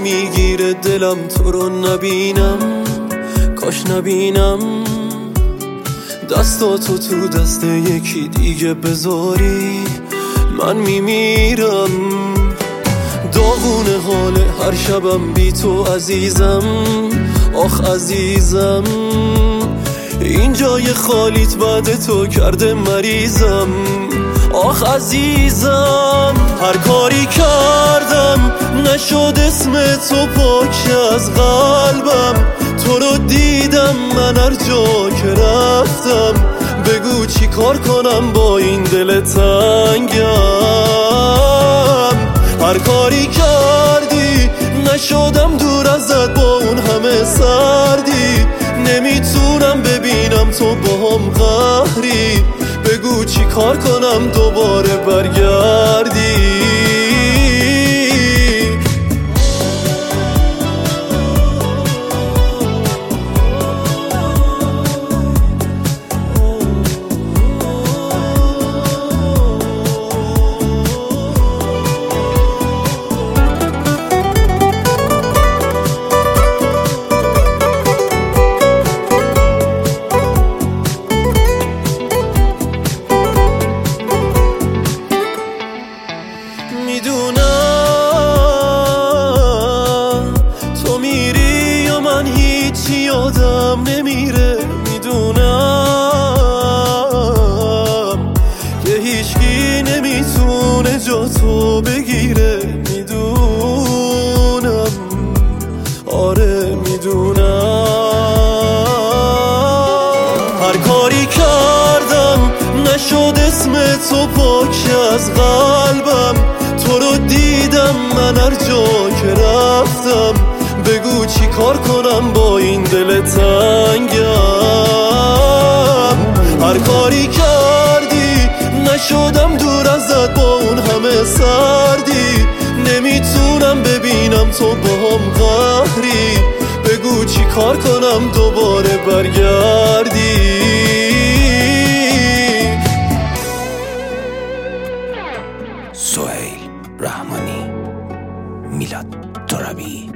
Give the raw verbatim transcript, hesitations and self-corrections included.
میگیره دلم تو رو نبینم، کاش نبینم دستاتو تو دست یکی دیگه بذاری، من میمیرم. داغونه حال هر شبم بی تو عزیزم، آخ عزیزم. این جای خالیت بعد تو کرده مریضم، آخ عزیزم. هر کاری کردم نشد اسم تو پاک از قلبم، تو رو دیدم من هر جا که رفتم، بگو چی کار کنم با این دل تنگم. هر کاری کردی نشدم دور ازت با اون همه سردی، نمیتونم ببینم تو با هم قهری، بگو چی کار کنم دوباره برگردی. میدونم تو میری یا من هیچی یادم نمیره، میدونم که هیچکی نمیتونه جا تو بگیره، میدونم آره میدونم. هر کاری کردم نشد اسم تو پاک از قلبم، تو رو دیدم من هر جا که رفتم، بگو چی کار کنم با این دل تنگم. هر کاری کردی نشدم دور ازت با اون همه سردی، نمیتونم ببینم تو با هم قهری، بگو چی کار کنم دوباره برگردی. سهیل رحمانی، میلاد ترابی.